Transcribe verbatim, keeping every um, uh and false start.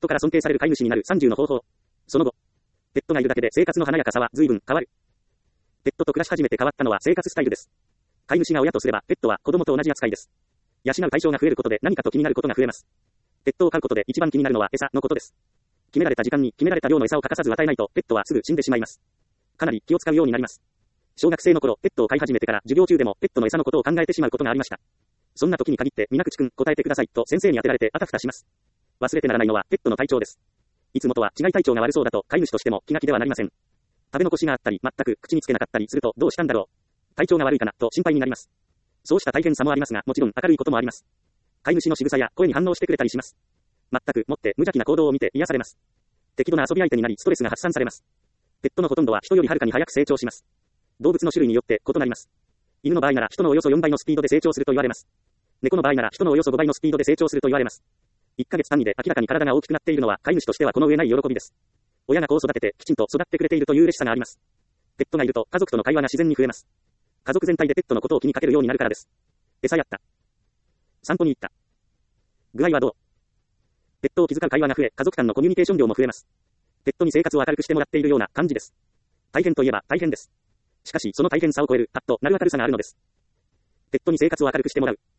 トから尊敬される飼い主になるさんじゅうの方法。その後、ペットがいるだけで生活の華やかさは随分変わる。ペットと暮らし始めて変わったのは生活スタイルです。飼い主が親とすれば、ペットは子供と同じ扱いです。養う対象が増えることで何かと気になることが増えます。ペットを飼うことで一番気になるのは餌のことです。決められた時間に決められた量の餌を欠かさず与えないと、ペットはすぐ死んでしまいます。かなり気を使うようになります。小学生の頃、ペットを飼い始めてから授業中でもペットの餌のことを考えてしまうことがありました。そんな時に限って、みなくちくん、答えてくださいと先生に当てられてあたふたします。忘れてならないのはペットの体調です。いつもとは違い体調が悪そうだと飼い主としても気が気ではなりません。食べ残しがあったり、全く口につけなかったりするとどうしたんだろう。体調が悪いかなと心配になります。そうした大変さもありますが、もちろん明るいこともあります。飼い主の仕草や声に反応してくれたりします。全くもって無邪気な行動を見て癒されます。適度な遊び相手になりストレスが発散されます。ペットのほとんどは人よりはるかに早く成長します。動物の種類によって異なります。犬の場合なら人のおよそよんばいのスピードで成長すると言われます。猫の場合なら人のおよそごばいのスピードで成長すると言われます。いっかげつ単位で明らかに体が大きくなっているのは飼い主としてはこの上ない喜びです。親が子を育ててきちんと育ってくれているという嬉しさがあります。ペットがいると家族との会話が自然に増えます。家族全体でペットのことを気にかけるようになるからです。餌やった。散歩に行った。具合はどう？ペットを気遣う会話が増え、家族間のコミュニケーション量も増えます。ペットに生活を明るくしてもらっているような感じです。大変といえば大変です。しかしその大変さを超えるパッとなる明るさがあるのです。ペットに生活を明るくしてもらう。